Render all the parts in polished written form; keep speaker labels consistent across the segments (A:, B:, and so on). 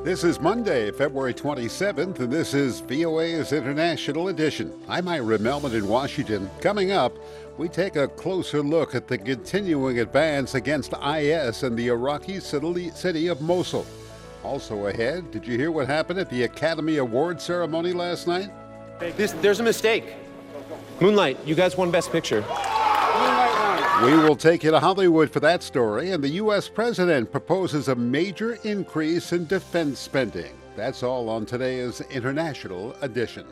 A: This is Monday, February 27th, and this is VOA's International Edition. I'm Ira Melman in Washington. Coming up, we take a closer look at the continuing advance against IS in the Iraqi city of Mosul. Also ahead, did you hear what happened at the Academy Award ceremony last night?
B: There's a mistake. Moonlight, you guys won Best Picture.
A: We will take you to Hollywood for that story, and the U.S. president proposes a major increase in defense spending. That's all on today's International Edition.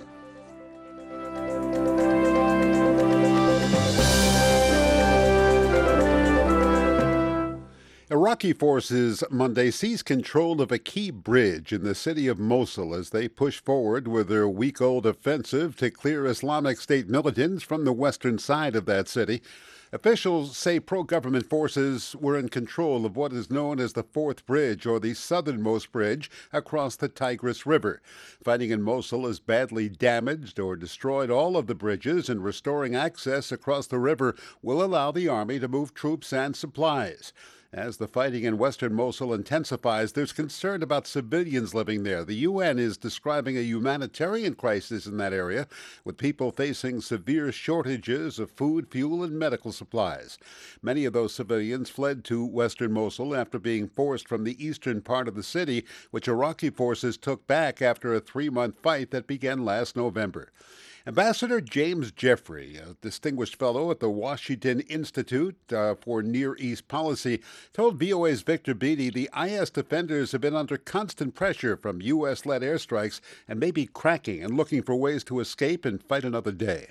A: Iraqi forces Monday seized control of a key bridge in the city of Mosul as they push forward with their week-old offensive to clear Islamic State militants from the western side of that city. Officials say pro-government forces were in control of what is known as the Fourth Bridge, or the southernmost bridge across the Tigris River. Fighting in Mosul has badly damaged or destroyed all of the bridges, and restoring access across the river will allow the army to move troops and supplies. As the fighting in western Mosul intensifies, there's concern about civilians living there. The UN is describing a humanitarian crisis in that area, with people facing severe shortages of food, fuel, and medical supplies. Many of those civilians fled to western Mosul after being forced from the eastern part of the city, which Iraqi forces took back after a 3-month fight that began last November. Ambassador James Jeffrey, a distinguished fellow at the Washington Institute for Near East Policy, told VOA's Victor Beattie the IS defenders have been under constant pressure from U.S.-led airstrikes and may be cracking and looking for ways to escape and fight another day.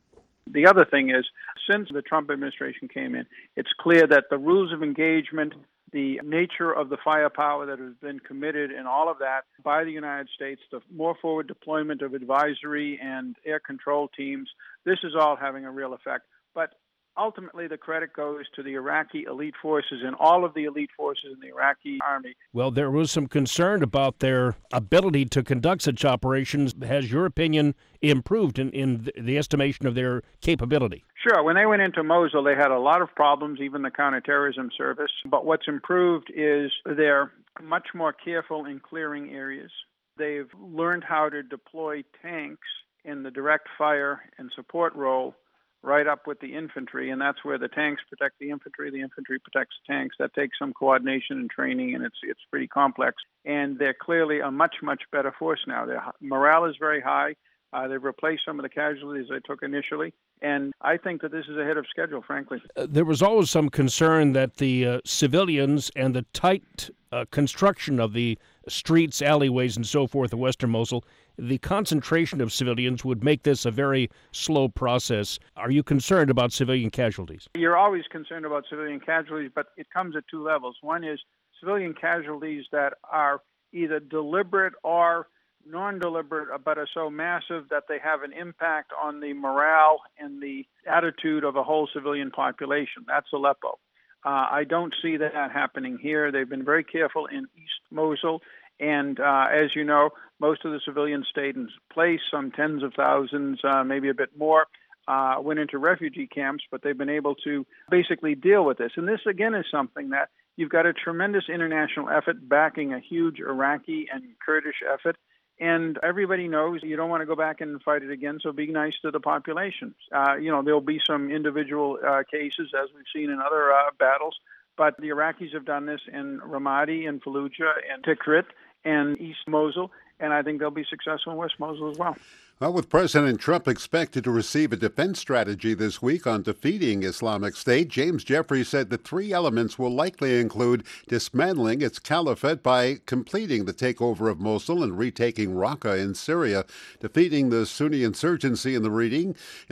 C: The other thing is, since the Trump administration came in, it's clear that the rules of engagement, the nature of the firepower that has been committed and all of that by the United States, the more forward deployment of advisory and air control teams, this is all having a real effect. But ultimately, the credit goes to the Iraqi elite forces and all of the elite forces in the Iraqi army.
D: Well, there was some concern about their ability to conduct such operations. Has your opinion improved in the estimation of their capability?
C: Sure. When they went into Mosul, they had a lot of problems, even the counterterrorism service. But what's improved is they're much more careful in clearing areas. They've learned how to deploy tanks in the direct fire and support role right up with the infantry, and that's where the tanks protect the infantry protects the tanks. That takes some coordination and training, and it's pretty complex. And they're clearly a much, much better force now. Their morale is very high. They've replaced some of the casualties they took initially, and I think that this is ahead of schedule, frankly.
D: There was always some concern that the civilians and the tight construction of the streets, alleyways, and so forth of western Mosul, the concentration of civilians would make this a very slow process. Are you concerned about civilian casualties?
C: You're always concerned about civilian casualties, but it comes at two levels. One is civilian casualties that are either deliberate or non-deliberate, but are so massive that they have an impact on the morale and the attitude of a whole civilian population. That's Aleppo. I don't see that happening here. They've been very careful in East Mosul. And as you know, most of the civilians stayed in place, some tens of thousands, maybe a bit more, went into refugee camps, but they've been able to basically deal with this. And this, again, is something that you've got a tremendous international effort backing a huge Iraqi and Kurdish effort. And everybody knows you don't want to go back and fight it again, so be nice to the population. There'll be some individual cases, as we've seen in other battles, but the Iraqis have done this in Ramadi and Fallujah and Tikrit and East Mosul, and I think they'll be successful in West Mosul as well.
A: Well, with President Trump expected to receive a defense strategy this week on defeating Islamic State, James Jeffrey said the 3 elements will likely include dismantling its caliphate by completing the takeover of Mosul and retaking Raqqa in Syria, defeating the Sunni insurgency in the region,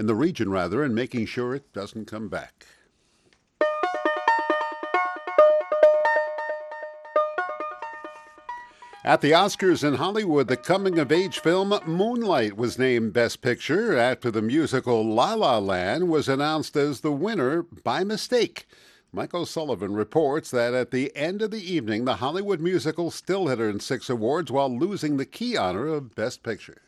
A: and making sure it doesn't come back. At the Oscars in Hollywood, the coming-of-age film Moonlight was named Best Picture after the musical La La Land was announced as the winner by mistake. Michael Sullivan reports that at the end of the evening, the Hollywood musical still had earned 6 awards while losing the key honor of Best Picture.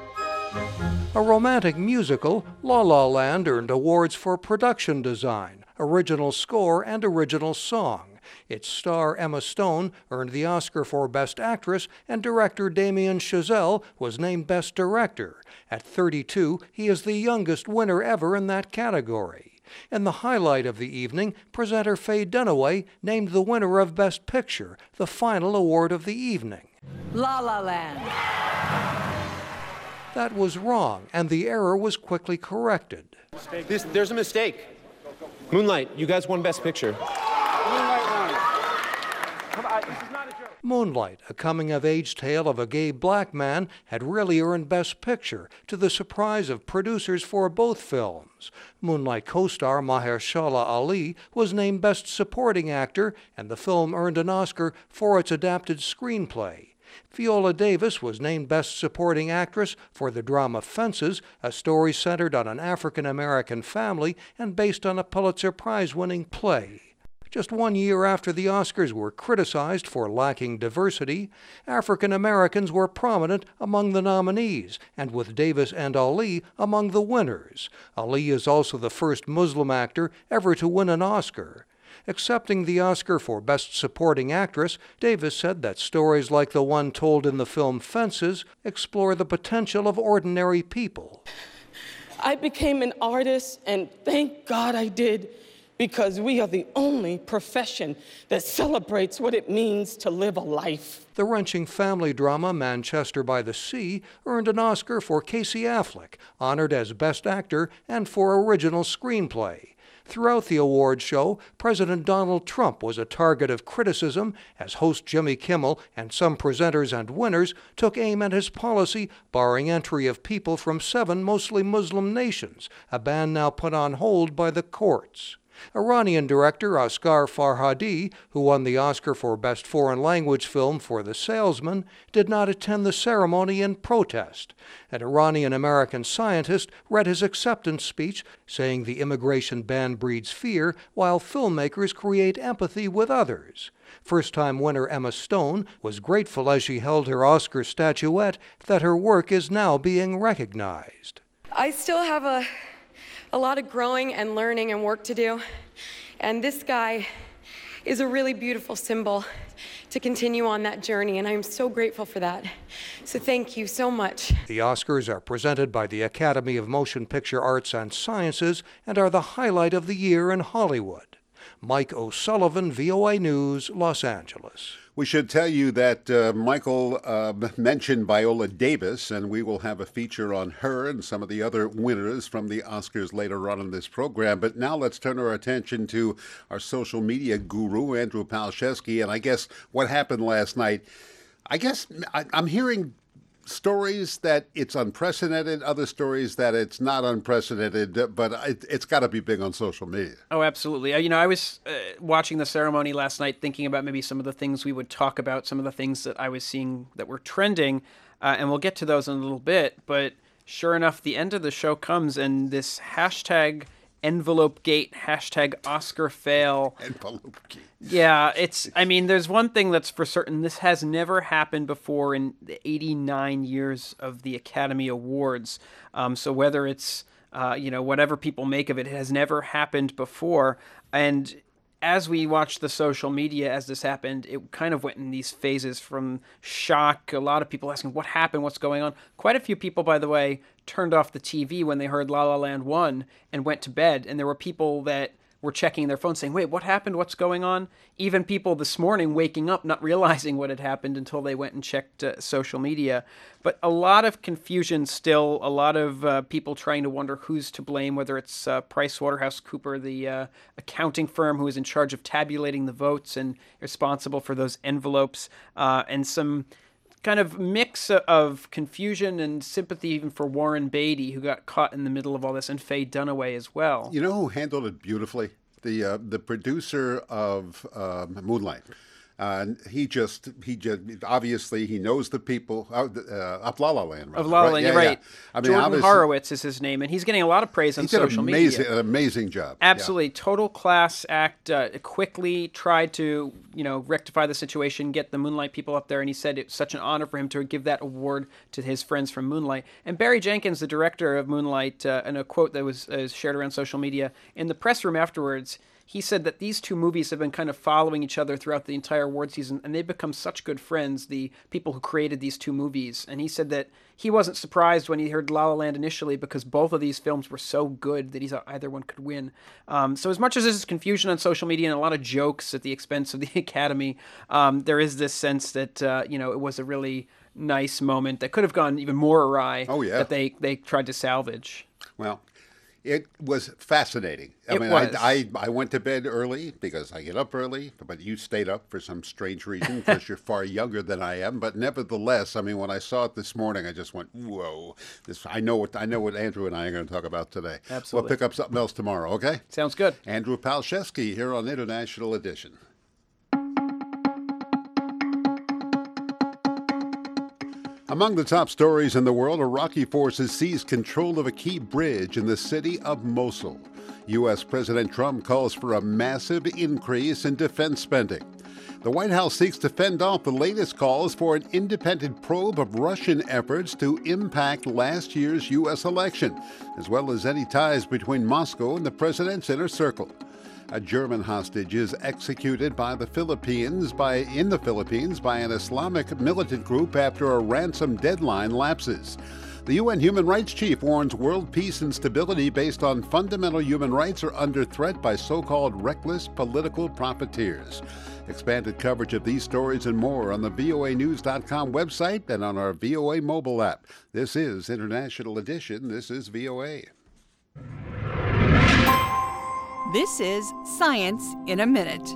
E: A romantic musical, La La Land earned awards for production design, original score, and original song. Its star, Emma Stone, earned the Oscar for Best Actress, and director Damien Chazelle was named Best Director. At 32, he is the youngest winner ever in that category. In the highlight of the evening, presenter Faye Dunaway named the winner of Best Picture, the final award of the evening.
F: La La Land.
E: That was wrong, and the error was quickly corrected.
B: There's a mistake. Moonlight, you guys won Best Picture.
E: Moonlight, a coming-of-age tale of a gay black man, had really earned Best Picture, to the surprise of producers for both films. Moonlight co-star Mahershala Ali was named Best Supporting Actor, and the film earned an Oscar for its adapted screenplay. Viola Davis was named Best Supporting Actress for the drama Fences, a story centered on an African-American family and based on a Pulitzer Prize-winning play. Just 1 year after the Oscars were criticized for lacking diversity, African Americans were prominent among the nominees, and with Davis and Ali among the winners. Ali is also the first Muslim actor ever to win an Oscar. Accepting the Oscar for Best Supporting Actress, Davis said that stories like the one told in the film Fences explore the potential of ordinary people.
G: I became an artist, and thank God I did, because we are the only profession that celebrates what it means to live a life.
E: The wrenching family drama Manchester by the Sea earned an Oscar for Casey Affleck, honored as Best Actor and for Original Screenplay. Throughout the award show, President Donald Trump was a target of criticism as host Jimmy Kimmel and some presenters and winners took aim at his policy barring entry of people from 7 mostly Muslim nations, a ban now put on hold by the courts. Iranian director Asghar Farhadi, who won the Oscar for Best Foreign Language Film for The Salesman, did not attend the ceremony in protest. An Iranian-American scientist read his acceptance speech, saying the immigration ban breeds fear while filmmakers create empathy with others. First-time winner Emma Stone was grateful as she held her Oscar statuette that her work is now being recognized.
H: I still have a lot of growing and learning and work to do. And this guy is a really beautiful symbol to continue on that journey, and I'm so grateful for that. So thank you so much.
E: The Oscars are presented by the Academy of Motion Picture Arts and Sciences and are the highlight of the year in Hollywood. Mike O'Sullivan, VOA News, Los Angeles.
A: We should tell you that Michael mentioned Viola Davis, and we will have a feature on her and some of the other winners from the Oscars later on in this program. But now let's turn our attention to our social media guru, Andrew Palczewski, and I guess what happened last night. I'm hearing stories that it's unprecedented, other stories that it's not unprecedented, but it's got to be big on social media.
I: Oh, absolutely. I was watching the ceremony last night thinking about maybe some of the things we would talk about, some of the things that I was seeing that were trending, and we'll get to those in a little bit. But sure enough, the end of the show comes, and this hashtag EnvelopeGate, hashtag Oscar fail.
A: EnvelopeGate.
I: Yeah, there's one thing that's for certain. This has never happened before in the 89 years of the Academy Awards. So whether it's, whatever people make of it, it has never happened before. And as we watched the social media as this happened, it kind of went in these phases from shock, a lot of people asking, what happened, what's going on? Quite a few people, by the way, turned off the TV when they heard La La Land won and went to bed. And there were people that were checking their phones saying, wait, what happened? What's going on? Even people this morning waking up not realizing what had happened until they went and checked social media. But a lot of confusion still, a lot of people trying to wonder who's to blame, whether it's PricewaterhouseCoopers, the accounting firm who is in charge of tabulating the votes and responsible for those envelopes, and some kind of mix of confusion and sympathy even for Warren Beatty, who got caught in the middle of all this, and Faye Dunaway as well.
A: You know who handled it beautifully? The producer of Moonlight. He just obviously he knows the people of La La Land.
I: Of La La Land, you're right.
A: I mean,
I: Jordan Horowitz is his name, and he's getting a lot of praise on social media.
A: An amazing job.
I: Absolutely, total class act. Quickly tried to rectify the situation, get the Moonlight people up there, and he said it's such an honor for him to give that award to his friends from Moonlight. And Barry Jenkins, the director of Moonlight, in a quote that was shared around social media, in the press room afterwards, he said that these two movies have been kind of following each other throughout the entire award season, and they've become such good friends, the people who created these two movies. And he said that he wasn't surprised when he heard La La Land initially because both of these films were so good that he thought either one could win. So as much as there's confusion on social media and a lot of jokes at the expense of the Academy, there is this sense that, it was a really nice moment that could have gone even more awry.
A: Oh, yeah.
I: That they tried to salvage.
A: Well, it was fascinating. I went to bed early because I get up early, but you stayed up for some strange reason because you're far younger than I am. But nevertheless, I mean, when I saw it this morning, I just went, "Whoa!" I know what Andrew and I are going to talk about today.
I: Absolutely.
A: We'll pick up something else tomorrow. Okay?
I: Sounds good.
A: Andrew Palczewski here on International Edition. Among the top stories in the world, Iraqi forces seized control of a key bridge in the city of Mosul. U.S. President Trump calls for a massive increase in defense spending. The White House seeks to fend off the latest calls for an independent probe of Russian efforts to impact last year's U.S. election, as well as any ties between Moscow and the president's inner circle. A German hostage is executed in the Philippines by an Islamic militant group after a ransom deadline lapses. The UN human rights chief warns world peace and stability based on fundamental human rights are under threat by so-called reckless political profiteers. Expanded coverage of these stories and more on the voanews.com website and on our VOA mobile app. This is International Edition. This is VOA.
F: This is Science in a Minute.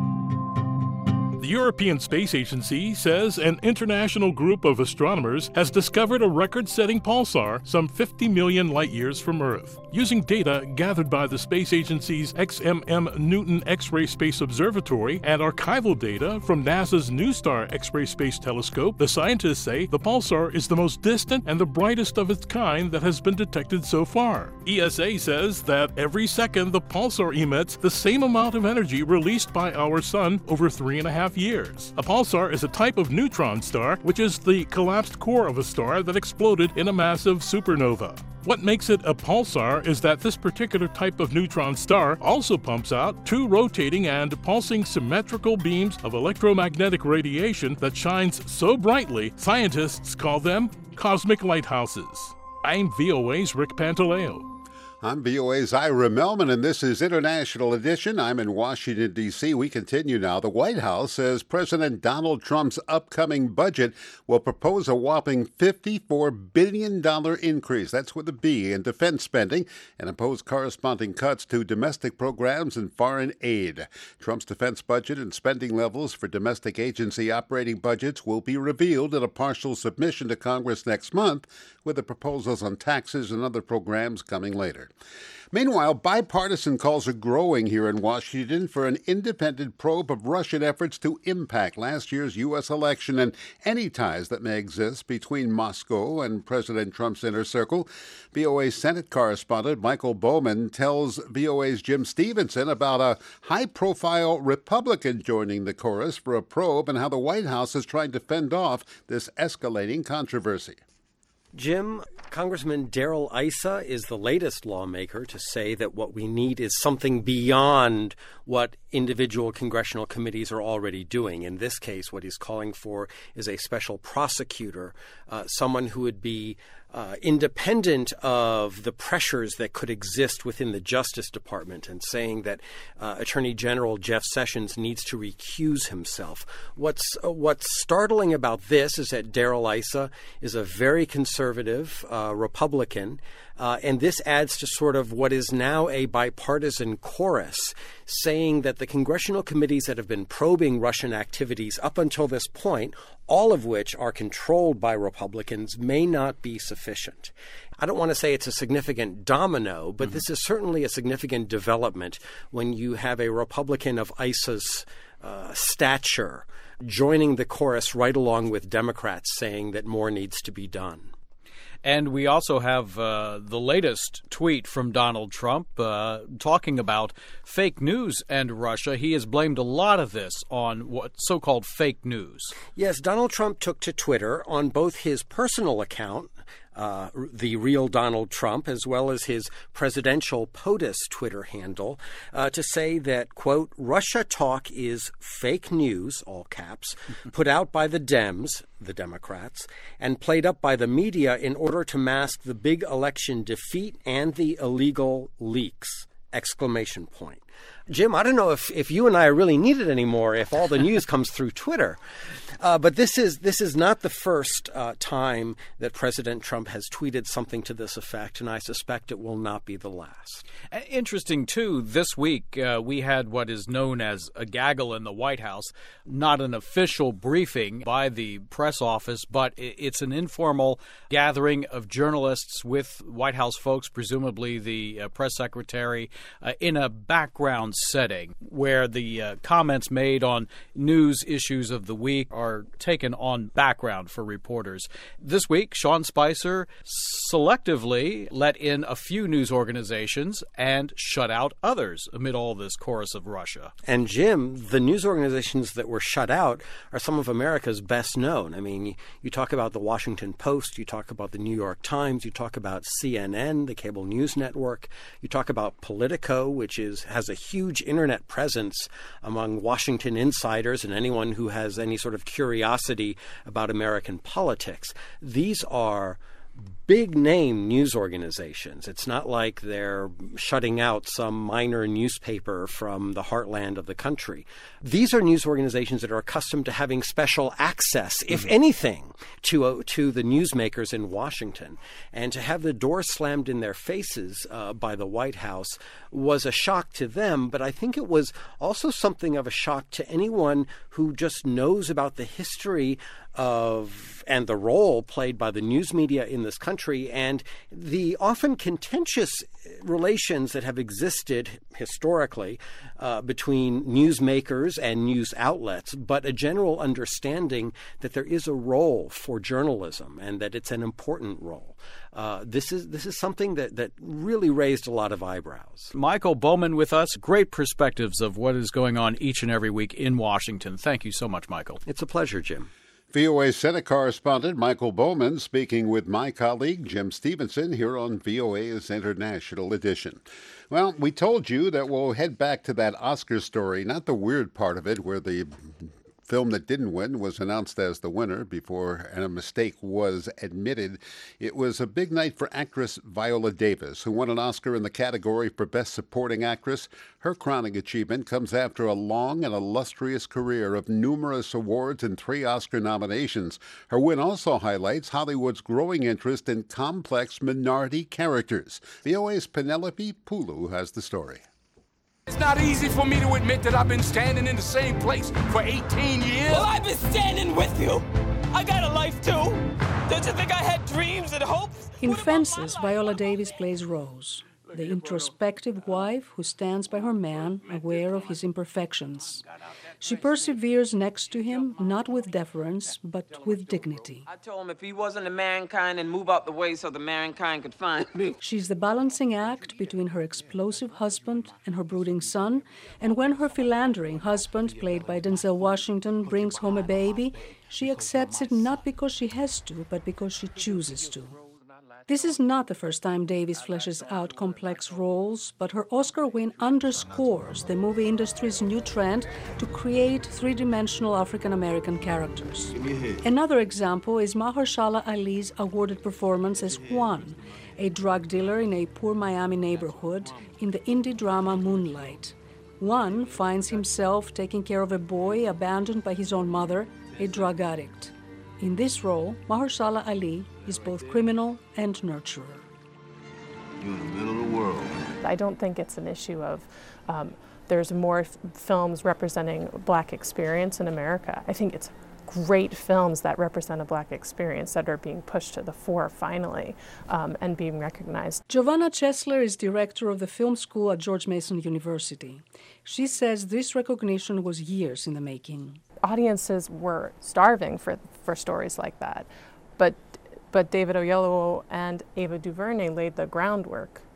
J: The European Space Agency says an international group of astronomers has discovered a record-setting pulsar some 50 million light-years from Earth. Using data gathered by the Space Agency's XMM Newton X-ray Space Observatory and archival data from NASA's NuSTAR X-ray Space Telescope, the scientists say the pulsar is the most distant and the brightest of its kind that has been detected so far. ESA says that every second the pulsar emits the same amount of energy released by our Sun over 3.5 years. A pulsar is a type of neutron star, which is the collapsed core of a star that exploded in a massive supernova. What makes it a pulsar is that this particular type of neutron star also pumps out two rotating and pulsing symmetrical beams of electromagnetic radiation that shines so brightly, scientists call them cosmic lighthouses. I'm VOA's Rick Pantaleo.
A: I'm VOA's Ira Melman, and this is International Edition. I'm in Washington, D.C. We continue now. The White House says President Donald Trump's upcoming budget will propose a whopping $54 billion increase, that's with a B, in defense spending and impose corresponding cuts to domestic programs and foreign aid. Trump's defense budget and spending levels for domestic agency operating budgets will be revealed in a partial submission to Congress next month, with the proposals on taxes and other programs coming later. Meanwhile, bipartisan calls are growing here in Washington for an independent probe of Russian efforts to impact last year's U.S. election and any ties that may exist between Moscow and President Trump's inner circle. VOA Senate correspondent Michael Bowman tells VOA's Jim Stevenson about a high-profile Republican joining the chorus for a probe and how the White House is trying to fend off this escalating controversy.
K: Jim, Congressman Darrell Issa is the latest lawmaker to say that what we need is something beyond what individual congressional committees are already doing. In this case, what he's calling for is a special prosecutor, someone who would be independent of the pressures that could exist within the Justice Department, and saying that Attorney General Jeff Sessions needs to recuse himself. What's startling about this is that Darrell Issa is a very conservative Republican, and this adds to sort of what is now a bipartisan chorus saying that the congressional committees that have been probing Russian activities up until this point, all of which are controlled by Republicans, may not be sufficient. I don't want to say it's a significant domino, but this is certainly a significant development when you have a Republican of Issa's stature joining the chorus right along with Democrats saying that more needs to be done.
L: And we also have the latest tweet from Donald Trump talking about fake news and Russia. He has blamed a lot of this on what's so-called fake news.
K: Yes, Donald Trump took to Twitter on both his personal account, the real Donald Trump, as well as his presidential POTUS Twitter handle, to say that, quote, Russia talk is fake news, all caps, put out by the Dems, the Democrats, and played up by the media in order to mask the big election defeat and the illegal leaks, exclamation point. Jim, I don't know if you and I are really needed anymore if all the news comes through Twitter. But this is not the first time that President Trump has tweeted something to this effect, and I suspect it will not be the last.
L: Interesting, too, this week we had what is known as a gaggle in the White House, not an official briefing by the press office, but it's an informal gathering of journalists with White House folks, presumably the press secretary, in a background setting where the comments made on news issues of the week are taken on background for reporters. This week, Sean Spicer selectively let in a few news organizations and shut out others amid all this chorus of Russia.
K: And Jim, the news organizations that were shut out are some of America's best known. I mean, you talk about the Washington Post, you talk about the New York Times, you talk about CNN, the cable news network, you talk about Politico, which has a huge internet presence among Washington insiders and anyone who has any sort of curiosity about American politics. These are big-name news organizations. It's not like they're shutting out some minor newspaper from the heartland of the country. These are news organizations that are accustomed to having special access, if anything, to the newsmakers in Washington. And to have the door slammed in their faces by the White House was a shock to them, but I think it was also something of a shock to anyone who just knows about the history of and the role played by the news media in this country and the often contentious relations that have existed historically between newsmakers and news outlets, but a general understanding that there is a role for journalism and that it's an important role. This is something that really raised a lot of eyebrows.
L: Michael Bowman with us. Great perspectives of what is going on each and every week in Washington. Thank you so much, Michael.
K: It's a pleasure, Jim.
A: VOA Senate correspondent Michael Bowman speaking with my colleague Jim Stevenson here on VOA's International Edition. Well, we told you that we'll head back to that Oscar story, not the weird part of it where the film that didn't win was announced as the winner before a mistake was admitted. It was a big night for actress Viola Davis, who won an Oscar in the category for Best Supporting Actress. Her crowning achievement comes after a long and illustrious career of numerous awards and 3 Oscar nominations. Her win also highlights Hollywood's growing interest in complex minority characters. VOA's Penelope Pulu has the story.
M: It's not easy for me to admit that I've been standing in the same place for 18 years.
G: Well, I've been standing with you. I got a life, too. Don't you think I had dreams and hopes?
N: In Fences, Viola Davis plays Rose, the introspective wife who stands by her man, aware of his imperfections. She perseveres next to him, not with deference, but with dignity.
O: I told him if he wasn't a mankind, and move out the way so the mankind could find me.
N: She's the balancing act between her explosive husband and her brooding son, and when her philandering husband, played by Denzel Washington, brings home a baby, she accepts it not because she has to, but because she chooses to. This is not the first time Davis fleshes out complex roles, but her Oscar win underscores the movie industry's new trend to create three-dimensional African-American characters. Another example is Mahershala Ali's awarded performance as Juan, a drug dealer in a poor Miami neighborhood in the indie drama Moonlight. Juan finds himself taking care of a boy abandoned by his own mother, a drug addict. In this role, Mahershala Ali is both criminal and nurturer.
P: You're in the middle of the world.
Q: I don't think it's an issue of there's more films representing Black experience in America. I think it's great films that represent a Black experience that are being pushed to the fore finally and being recognized.
N: Giovanna Chesler is director of the film school at George Mason University. She says this recognition was years in the making.
Q: Audiences were starving for stories like that, but David Oyelowo and Ava DuVernay laid the groundwork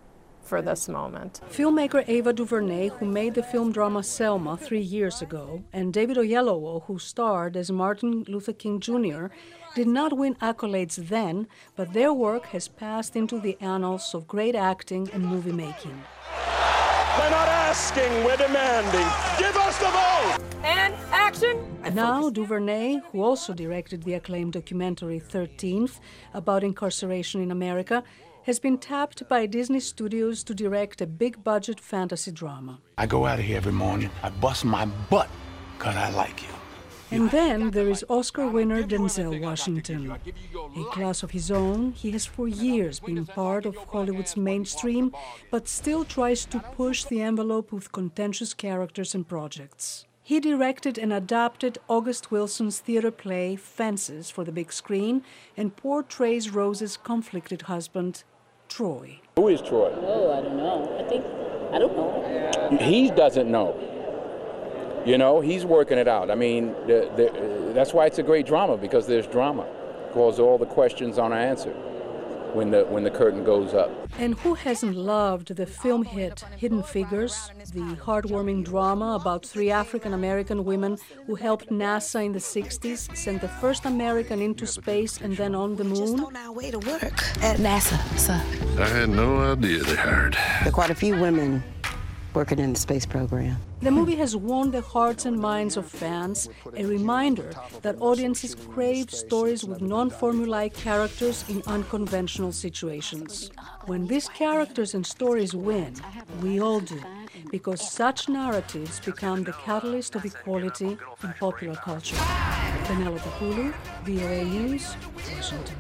Q: for this moment.
N: Filmmaker Ava DuVernay, who made the film drama Selma 3 years ago, and David Oyelowo, who starred as Martin Luther King Jr., did not win accolades then, but their work has passed into the annals of great acting and movie making.
R: We're not asking, we're demanding. Give us the vote!
F: And action!
N: Now, DuVernay, who also directed the acclaimed documentary 13th about incarceration in America, has been tapped by Disney Studios to direct a big-budget fantasy drama.
M: I go out of here every morning, I bust my butt, because I like you.
N: And then there is Oscar winner Denzel Washington. A class of his own, he has for years been part of Hollywood's mainstream, but still tries to push the envelope with contentious characters and projects. He directed and adapted August Wilson's theater play Fences for the big screen and portrays Rose's conflicted husband, Troy.
S: Who is Troy?
T: Oh, I don't know. I don't know.
S: He doesn't know. You know, he's working it out. I mean, that's why it's a great drama, because there's drama. Because all the questions aren't answered when the curtain goes up.
N: And who hasn't loved the film hit Hidden Figures, the heartwarming drama about 3 African-American women who helped NASA in the 60s send the first American into space and then on the moon?
U: Just on our way to work at NASA, sir.
V: I had no idea they hired.
U: There are quite a few women working in the space program.
N: The movie has won the hearts and minds of fans, a reminder that audiences crave stories with non-formulaic characters in unconventional situations. When these characters and stories win, we all do, because such narratives become the catalyst of equality in popular culture. Penelope Hulu, VOA News, Washington.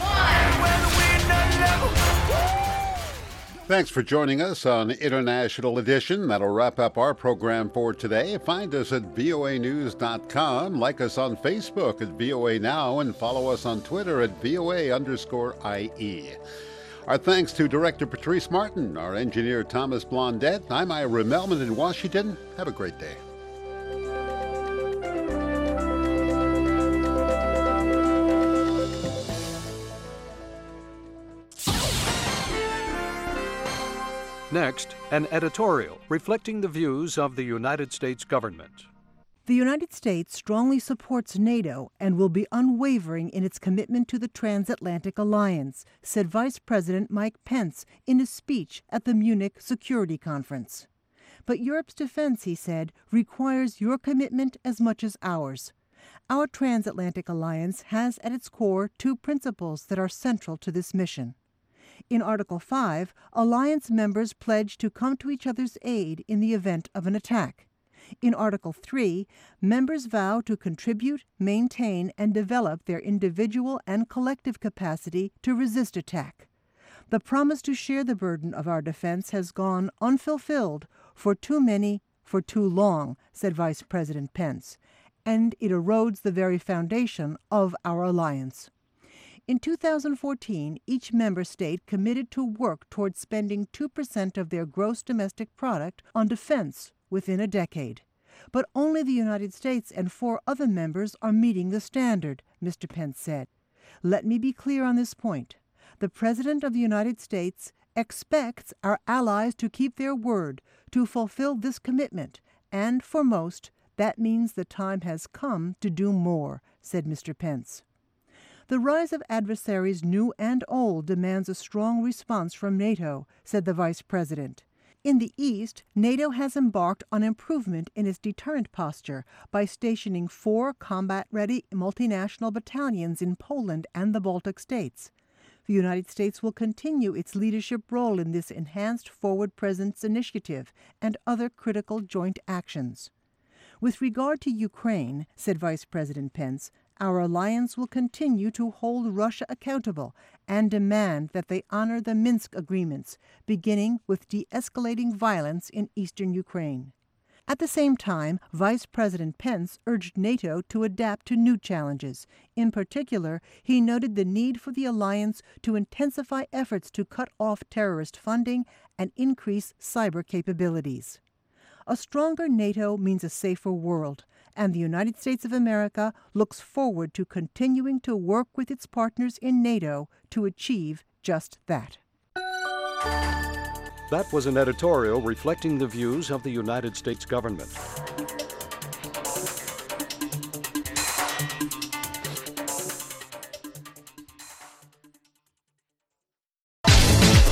A: Thanks for joining us on International Edition. That'll wrap up our program for today. Find us at voanews.com, like us on Facebook at VOA Now, and follow us on Twitter at VOA_IE. Our thanks to Director Patrice Martin, our engineer Thomas Blondette. I'm Ira Melman in Washington. Have a great day.
W: Next, an editorial reflecting the views of the United States government.
X: The United States strongly supports NATO and will be unwavering in its commitment to the transatlantic alliance, said Vice President Mike Pence in a speech at the Munich Security Conference. But Europe's defense, he said, requires your commitment as much as ours. Our transatlantic alliance has at its core 2 principles that are central to this mission. In Article 5, alliance members pledge to come to each other's aid in the event of an attack. In Article 3, members vow to contribute, maintain, and develop their individual and collective capacity to resist attack. The promise to share the burden of our defense has gone unfulfilled for too many, for too long, said Vice President Pence, and it erodes the very foundation of our alliance. In 2014, each member state committed to work toward spending 2% of their gross domestic product on defense within a decade. But only the United States and 4 other members are meeting the standard, Mr. Pence said. Let me be clear on this point. The President of the United States expects our allies to keep their word, to fulfill this commitment, and for most, that means the time has come to do more, said Mr. Pence. The rise of adversaries new and old demands a strong response from NATO, said the Vice President. In the East, NATO has embarked on improvement in its deterrent posture by stationing 4 combat-ready multinational battalions in Poland and the Baltic states. The United States will continue its leadership role in this enhanced forward presence initiative and other critical joint actions. With regard to Ukraine, said Vice President Pence, our alliance will continue to hold Russia accountable and demand that they honor the Minsk agreements, beginning with de-escalating violence in eastern Ukraine. At the same time, Vice President Pence urged NATO to adapt to new challenges. In particular, he noted the need for the alliance to intensify efforts to cut off terrorist funding and increase cyber capabilities. A stronger NATO means a safer world, and the United States of America looks forward to continuing to work with its partners in NATO to achieve just that.
W: That was an editorial reflecting the views of the United States government.